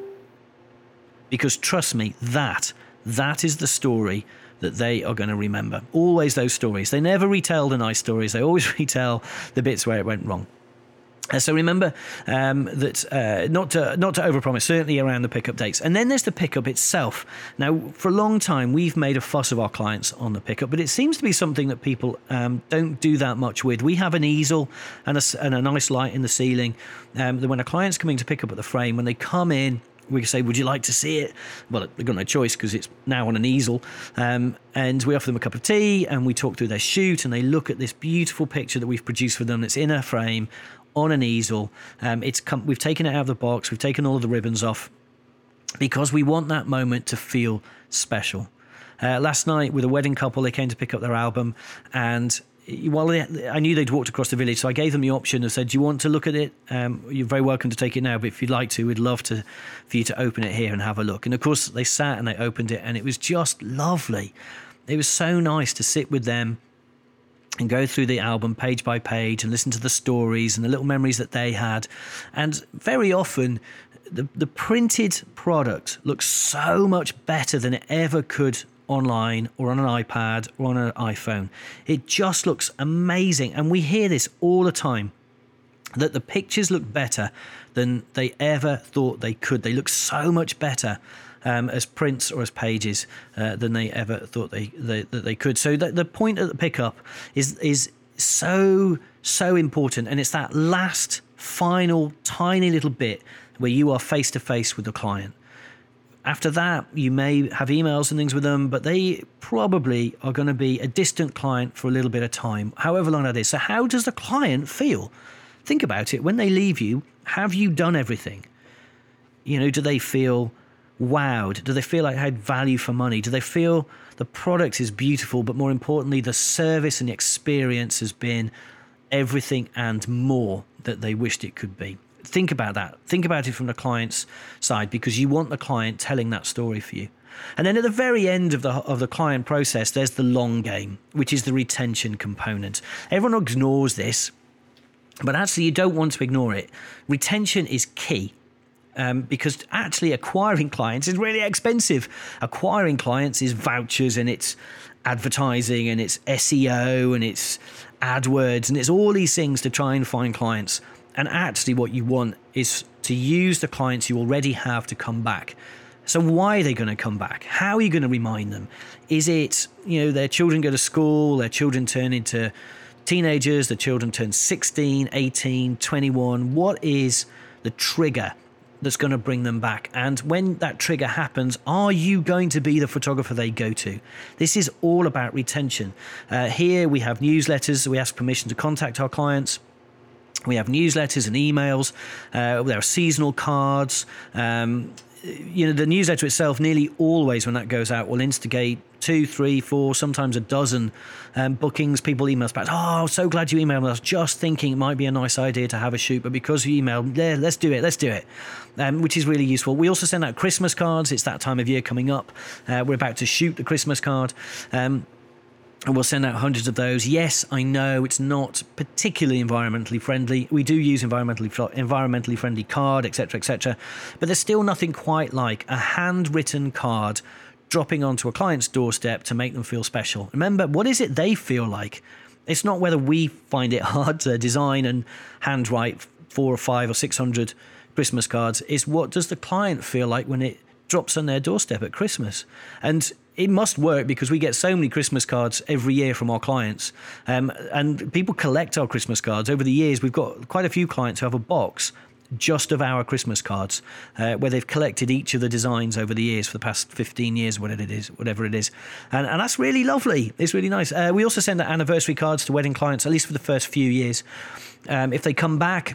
because trust me, that, that is the story that they are going to remember. Always those stories. They never retell the nice stories. They always retell the bits where it went wrong. Uh, so remember um, that uh, not to not to overpromise, certainly around the pickup dates. And then there's the pickup itself. Now, for a long time, we've made a fuss of our clients on the pickup, but it seems to be something that people um, don't do that much with. We have an easel and a, and a nice light in the ceiling. Um, that when a client's coming to pick up at the frame, when they come in, we say, would you like to see it? Well, they've got no choice because it's now on an easel. Um, and we offer them a cup of tea and we talk through their shoot and they look at this beautiful picture that we've produced for them that's in a frame on an easel. Um, it's come, we've taken it out of the box. We've taken all of the ribbons off because we want that moment to feel special. Uh, last night with a wedding couple, they came to pick up their album and while they, I knew they'd walked across the village, so I gave them the option and said, do you want to look at it? Um, you're very welcome to take it now, but if you'd like to, we'd love to for you to open it here and have a look. And of course, they sat and they opened it, and it was just lovely. It was so nice to sit with them and go through the album page by page and listen to the stories and the little memories that they had. And very often, the, the printed product looks so much better than it ever could online or on an iPad or on an iPhone. It just looks amazing. And we hear this all the time, that the pictures look better than they ever thought they could. They look so much better um, as prints or as pages uh, than they ever thought they, they that they could. So the, the point at the pickup is is so, so important. And it's that last, final, tiny little bit where you are face-to-face with the client. After that, you may have emails and things with them, but they probably are going to be a distant client for a little bit of time, however long that is. So how does the client feel? Think about it. When they leave you, have you done everything? You know, do they feel wowed? Do they feel like they had value for money? Do they feel the product is beautiful, but more importantly, the service and the experience has been everything and more that they wished it could be? Think about that. Think about it from the client's side, because you want the client telling that story for you. And then at the very end of the of the client process, there's the long game, which is the retention component. Everyone ignores this, but actually you don't want to ignore it. Retention is key. Um, because actually acquiring clients is really expensive. Acquiring clients is vouchers, and it's advertising, and it's S E O, and it's AdWords, and it's all these things to try and find clients. And actually what you want is to use the clients you already have to come back. So why are they going to come back? How are you going to remind them? Is it, you know, their children go to school, their children turn into teenagers, their children turn sixteen, eighteen, twenty-one? What is the trigger that's going to bring them back? And when that trigger happens, are you going to be the photographer they go to? This is all about retention. Uh, here we have newsletters. We ask permission to contact our clients. We have newsletters and emails. Uh, there are seasonal cards. Um, you know, the newsletter itself, nearly always when that goes out, will instigate two, three, four, sometimes a dozen um, bookings. People email us back, oh, so glad you emailed us, just thinking it might be a nice idea to have a shoot, but because you emailed, yeah, let's do it, let's do it, um, which is really useful. We also send out Christmas cards. It's that time of year coming up. Uh, we're about to shoot the Christmas card. Um, And we'll send out hundreds of those. Yes, I know it's not particularly environmentally friendly. We do use environmentally environmentally friendly card, et cetera, et cetera. But there's still nothing quite like a handwritten card dropping onto a client's doorstep to make them feel special. Remember, what is it they feel like? It's not whether we find it hard to design and handwrite four or five or six hundred Christmas cards. It's what does the client feel like when it drops on their doorstep at Christmas? And it must work, because we get so many Christmas cards every year from our clients. Um, and people collect our Christmas cards. Over the years, we've got quite a few clients who have a box just of our Christmas cards, uh, where they've collected each of the designs over the years for the past fifteen years, whatever it is, whatever it is. And, and that's really lovely. It's really nice. Uh, we also send out anniversary cards to wedding clients, at least for the first few years. Um, if they come back,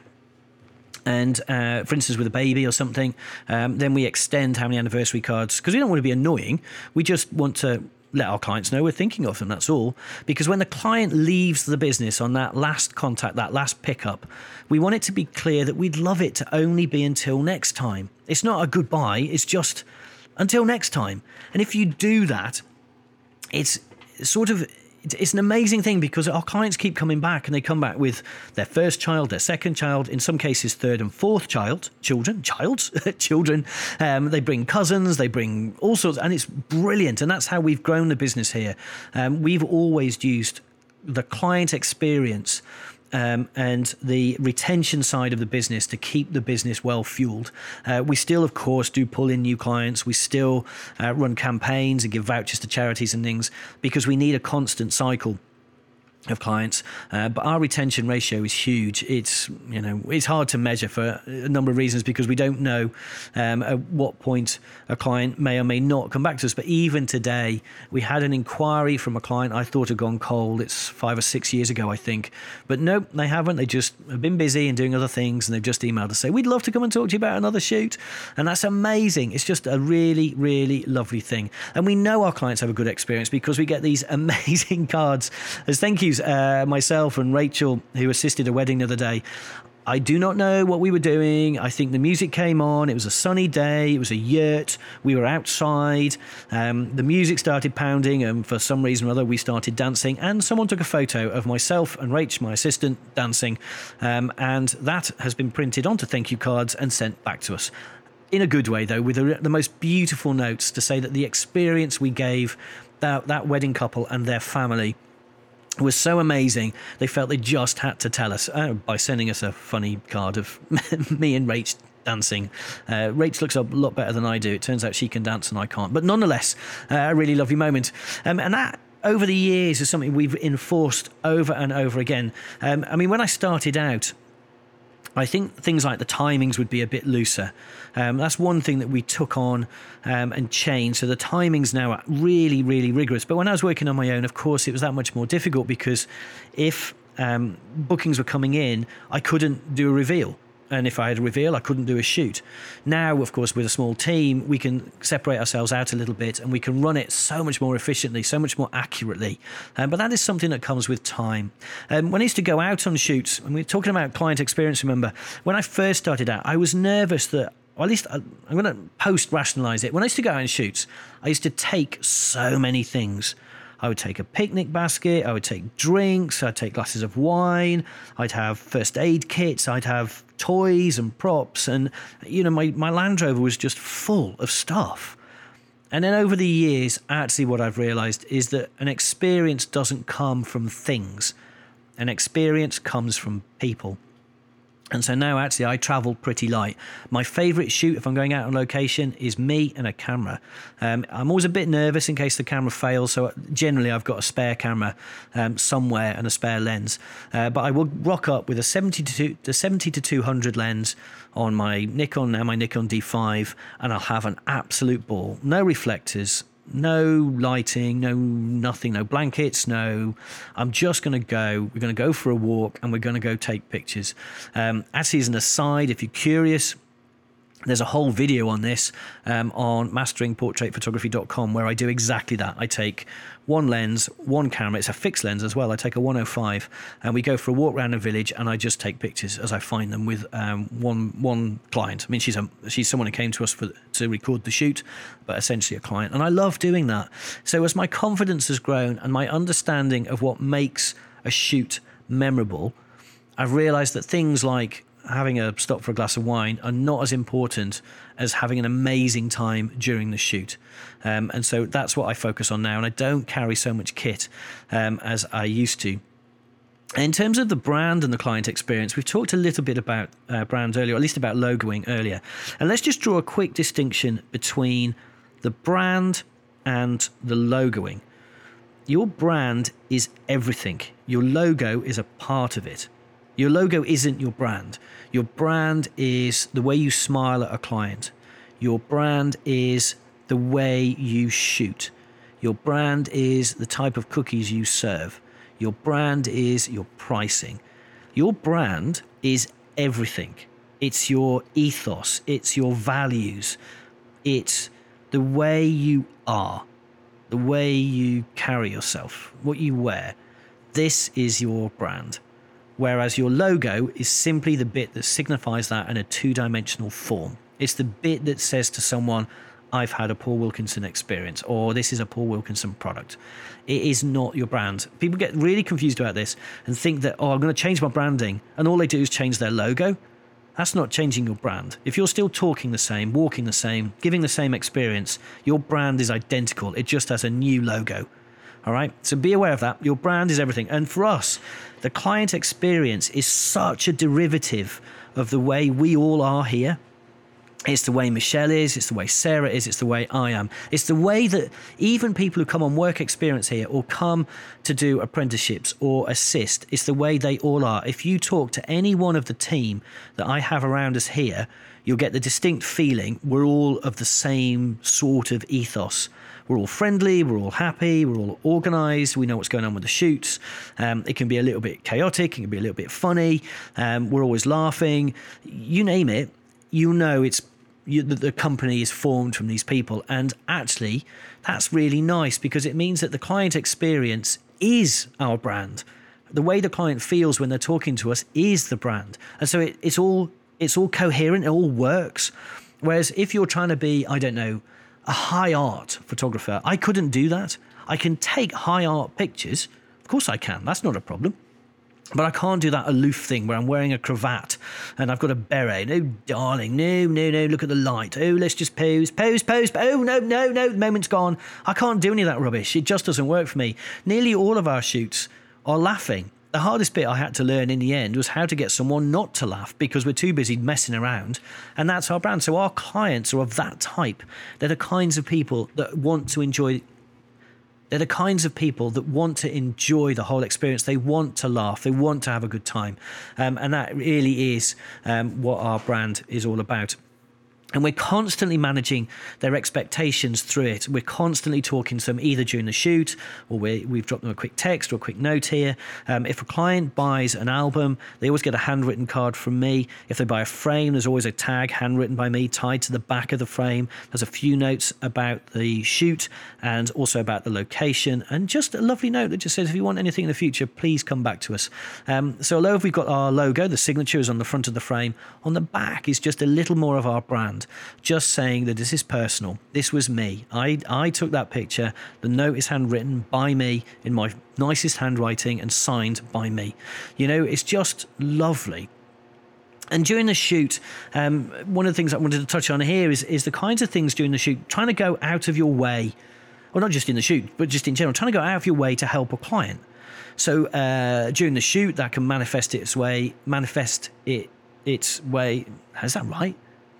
and uh, for instance with a baby or something, um, then we extend how many anniversary cards, because we don't want to be annoying. We just want to let our clients know we're thinking of them, that's all. Because when the client leaves the business on that last contact, that last pickup, we want it to be clear that we'd love it to only be until next time. It's not a goodbye, it's just until next time. And if you do that, it's sort of it's an amazing thing, because our clients keep coming back, and they come back with their first child, their second child, in some cases third and fourth child, children, childs, children. Um, they bring cousins, they bring all sorts, and it's brilliant. And that's how we've grown the business here. Um, we've always used the client experience Um, and the retention side of the business to keep the business well fueled. Uh, we still, of course, do pull in new clients. We still uh, run campaigns and give vouchers to charities and things, because we need a constant cycle of clients, uh, but our retention ratio is huge. It's, you know, it's hard to measure for a number of reasons, because we don't know um, at what point a client may or may not come back to us. But even today, we had an inquiry from a client I thought had gone cold. It's five or six years ago, I think. But no, they haven't. They just have been busy and doing other things, and they've just emailed to say, we'd love to come and talk to you about another shoot. And that's amazing. It's just a really, really lovely thing. And we know our clients have a good experience, because we get these amazing cards as thank yous news. Uh, myself and Rachel, who assisted a wedding the other day, I do not know what we were doing. I think the music came on. It was a sunny day. It was a yurt. We were outside. Um, the music started pounding, and for some reason or other, we started dancing. And someone took a photo of myself and Rach, my assistant, dancing. Um, and that has been printed onto thank you cards and sent back to us. In a good way, though, with the, the most beautiful notes to say that the experience we gave that, that wedding couple and their family was so amazing. They felt they just had to tell us uh, by sending us a funny card of me and Rach dancing. Uh, Rach looks a lot better than I do. It turns out she can dance and I can't. But nonetheless, uh, a really lovely moment. Um, and that, over the years, is something we've enforced over and over again. Um, I mean, when I started out, I think things like the timings would be a bit looser. Um, that's one thing that we took on um, and changed. So the timings now are really, really rigorous. But when I was working on my own, of course, it was that much more difficult because if um, bookings were coming in, I couldn't do a reveal. And if I had a reveal, I couldn't do a shoot. Now, of course, with a small team, we can separate ourselves out a little bit and we can run it so much more efficiently, so much more accurately. Um, but that is something that comes with time. Um, when I used to go out on shoots, and we're talking about client experience, remember, when I first started out, I was nervous that, or at least I'm going to post-rationalise it. When I used to go out on shoots, I used to take so many things. I would take a picnic basket, I would take drinks, I'd take glasses of wine, I'd have first aid kits, I'd have toys and props, and, you know, my, my Land Rover was just full of stuff. And then over the years, actually what I've realised is that an experience doesn't come from things. An experience comes from people. And so now, actually, I travel pretty light. My favourite shoot, if I'm going out on location, is me and a camera. Um, I'm always a bit nervous in case the camera fails, so generally I've got a spare camera um, somewhere and a spare lens. Uh, but I will rock up with a seventy to two hundred lens on my Nikon, now my Nikon D five, and I'll have an absolute ball. No reflectors, no lighting, no nothing, no blankets, no. I'm just going to go. We're going to go for a walk and we're going to go take pictures. Um, actually, as an aside, if you're curious, there's a whole video on this um, on mastering portrait photography dot com where I do exactly that. I take one lens, one camera. It's a fixed lens as well. I take a one oh five and we go for a walk around a village and I just take pictures as I find them with um, one one client. I mean, she's a she's someone who came to us for to record the shoot, but essentially a client. And I love doing that. So as my confidence has grown and my understanding of what makes a shoot memorable, I've realised that things like having a stop for a glass of wine are not as important as having an amazing time during the shoot. Um, and so that's what I focus on now. And I don't carry so much kit um, as I used to. In terms of the brand and the client experience, we've talked a little bit about uh, brands earlier, or at least about logoing earlier. And let's just draw a quick distinction between the brand and the logoing. Your brand is everything. Your logo is a part of it. Your logo isn't your brand. Your brand is the way you smile at a client. Your brand is the way you shoot. Your brand is the type of cookies you serve. Your brand is your pricing. Your brand is everything. It's your ethos. It's your values. It's the way you are, the way you carry yourself, what you wear. This is your brand. Whereas your logo is simply the bit that signifies that in a two-dimensional form. It's the bit that says to someone, I've had a Paul Wilkinson experience, or this is a Paul Wilkinson product. It is not your brand. People get really confused about this and think that, oh, I'm going to change my branding, and all they do is change their logo. That's not changing your brand. If you're still talking the same, walking the same, giving the same experience, your brand is identical. It just has a new logo. All right, so be aware of that. Your brand is everything. And for us, the client experience is such a derivative of the way we all are here. It's the way Michelle is, it's the way Sarah is, it's the way I am. It's the way that even people who come on work experience here or come to do apprenticeships or assist, it's the way they all are. If you talk to any one of the team that I have around us here, you'll get the distinct feeling we're all of the same sort of ethos. We're all friendly, we're all happy, we're all organised, we know what's going on with the shoots. Um, it can be a little bit chaotic, it can be a little bit funny, um, we're always laughing. You name it, you know it's you, the, the company is formed from these people. And actually, that's really nice because it means that the client experience is our brand. The way the client feels when they're talking to us is the brand. And so it, it's all it's all coherent, it all works. Whereas if you're trying to be, I don't know, a high art photographer, I couldn't do that. I can take high art pictures. Of course I can. That's not a problem. But I can't do that aloof thing where I'm wearing a cravat and I've got a beret. No, darling, no, no, no, look at the light. Oh, let's just pose, pose, pose. Oh, no, no, no, the moment's gone. I can't do any of that rubbish. It just doesn't work for me. Nearly all of our shoots are laughing. The hardest bit I had to learn in the end was how to get someone not to laugh because we're too busy messing around. And that's our brand. So our clients are of that type. They're the kinds of people that want to enjoy They're the kinds of people that want to enjoy the whole experience. They want to laugh. They want to have a good time. Um, and that really is um, what our brand is all about. And we're constantly managing their expectations through it. We're constantly talking to them either during the shoot or we, we've dropped them a quick text or a quick note here. Um, if a client buys an album, they always get a handwritten card from me. If they buy a frame, there's always a tag handwritten by me tied to the back of the frame. There's a few notes about the shoot and also about the location and just a lovely note that just says, if you want anything in the future, please come back to us. Um, so although we've got our logo, the signature is on the front of the frame, on the back is just a little more of our brand. Just saying that this is personal. This was me. I, I took that picture. The note is handwritten by me in my nicest handwriting and signed by me. You know, it's just lovely. And during the shoot, um, one of the things I wanted to touch on here is, is the kinds of things during the shoot, trying to go out of your way, well, not just in the shoot, but just in general, trying to go out of your way to help a client. So uh, during the shoot, that can manifest its way, manifest it its way. Is that right?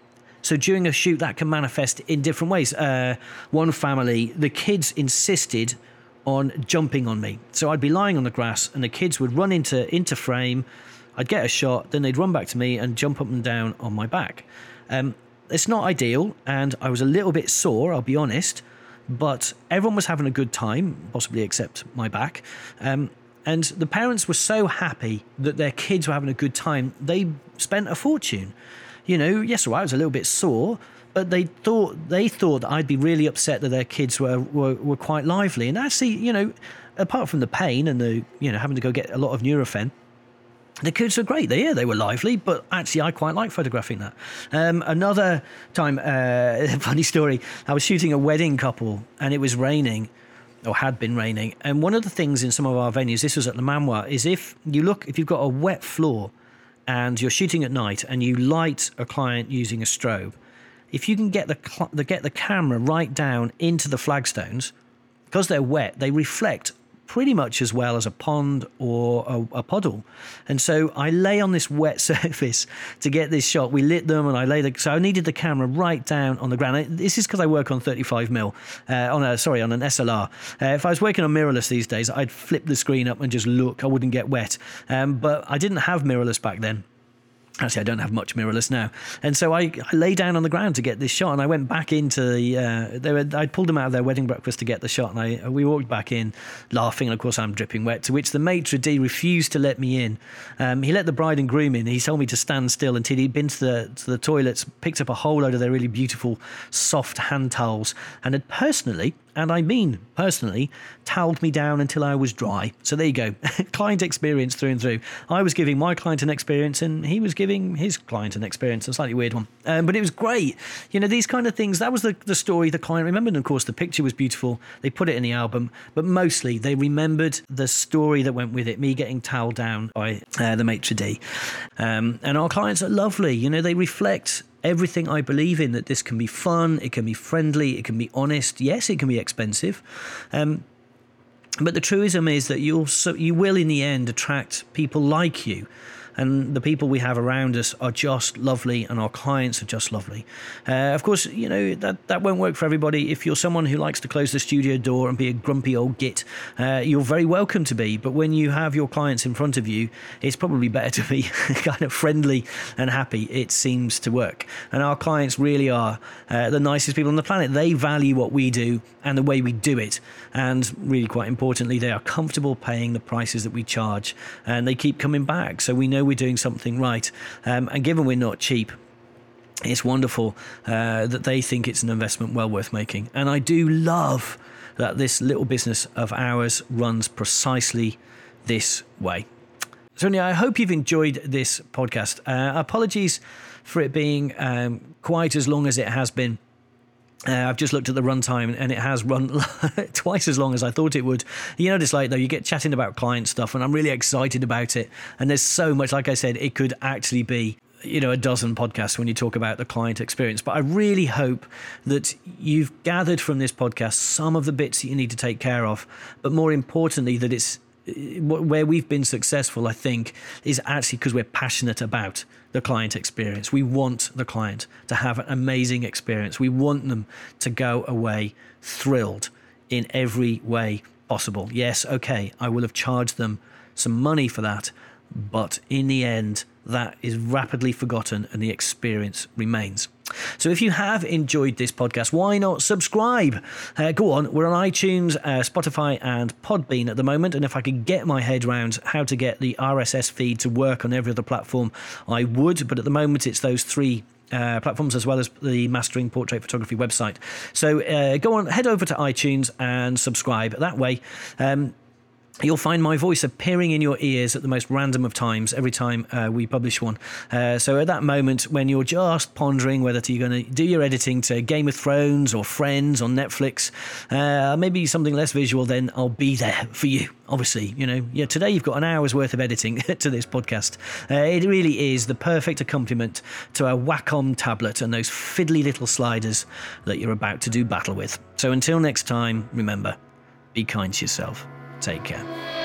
So during a shoot, that can manifest in different ways. Uh, one family, the kids insisted on jumping on me. So I'd be lying on the grass and the kids would run into, into frame. I'd get a shot, then they'd run back to me and jump up and down on my back. Um, it's not ideal, and I was a little bit sore, I'll be honest, but everyone was having a good time, possibly except my back. Um, and the parents were so happy that their kids were having a good time, they spent a fortune. You know, yes, all right, I was a little bit sore, but they thought they thought that I'd be really upset that their kids were, were, were quite lively. And actually, you know, apart from the pain and the, you know, having to go get a lot of Nurofen, the kids were great. They, yeah, they were lively, but actually I quite like photographing that. Um, another time, uh, funny story, I was shooting a wedding couple and it was raining, or had been raining. And one of the things in some of our venues, this was at Le Manoir, is if you look, if you've got a wet floor, and you're shooting at night and you light a client using a strobe, if you can get the, cl- the get the camera right down into the flagstones, because they're wet, they reflect pretty much as well as a pond or a, a puddle. And so I lay on this wet surface to get this shot. We lit them and I lay the, so I needed the camera right down on the ground. This is because I work on thirty-five mil, uh, on a, sorry, on an S L R. Uh, if I was working on mirrorless these days, I'd flip the screen up and just look. I wouldn't get wet. Um, but I didn't have mirrorless back then. Actually, I don't have much mirrorless now. And so I, I lay down on the ground to get this shot, and I went back into the, uh, they were, I pulled them out of their wedding breakfast to get the shot, and I we walked back in laughing, and of course I'm dripping wet, to which the maitre d' refused to let me in. Um, he let the bride and groom in. He told me to stand still until he'd been to the, to the toilets, picked up a whole load of their really beautiful soft hand towels, and had personally, and I mean personally, toweled me down until I was dry. So there you go. Client experience through and through. I was giving my client an experience and he was giving his client an experience, a slightly weird one. Um, but it was great. You know, these kind of things, that was the, the story the client remembered. And of course, the picture was beautiful. They put it in the album. But mostly, they remembered the story that went with it, me getting toweled down by uh, the maitre d'. Um, and our clients are lovely. You know, they reflect everything I believe in, that this can be fun, it can be friendly, it can be honest. Yes, it can be expensive. Um, but the truism is that you'll so you will in the end attract people like you. And the people we have around us are just lovely, and our clients are just lovely. Uh, of course, you know, that, that won't work for everybody. If you're someone who likes to close the studio door and be a grumpy old git, uh, you're very welcome to be. But when you have your clients in front of you, it's probably better to be kind of friendly and happy. It seems to work. And our clients really are uh, the nicest people on the planet. They value what we do and the way we do it. And really, quite importantly, they are comfortable paying the prices that we charge. And they keep coming back. So we know we're doing something right. Um, and given we're not cheap, it's wonderful uh, that they think it's an investment well worth making. And I do love that this little business of ours runs precisely this way. So anyway, I hope you've enjoyed this podcast. Uh, apologies for it being um, quite as long as it has been. Uh, I've just looked at the runtime and it has run twice as long as I thought it would. You know what it's like though, you get chatting about client stuff and I'm really excited about it. And there's so much, like I said, it could actually be, you know, a dozen podcasts when you talk about the client experience. But I really hope that you've gathered from this podcast some of the bits that you need to take care of. But more importantly, that it's where we've been successful, I think, is actually because we're passionate about the client experience. We want the client to have an amazing experience. We want them to go away thrilled in every way possible. Yes, okay, I will have charged them some money for that, but in the end, that is rapidly forgotten and the experience remains. So if you have enjoyed this podcast, why not subscribe? Uh, go on, we're on iTunes, uh, Spotify and Podbean at the moment, and if I could get my head around how to get the R S S feed to work on every other platform, I would, but at the moment it's those three Uh, platforms as well as the Mastering Portrait Photography website. So uh, go on, head over to iTunes and subscribe. That way, um, you'll find my voice appearing in your ears at the most random of times every time uh, we publish one. Uh, so at that moment, when you're just pondering whether you're going to do your editing to Game of Thrones or Friends on Netflix, uh, maybe something less visual, then I'll be there for you. Obviously, you know, yeah, today you've got an hour's worth of editing to this podcast. Uh, it really is the perfect accompaniment to a Wacom tablet and those fiddly little sliders that you're about to do battle with. So until next time, remember, be kind to yourself. Take care.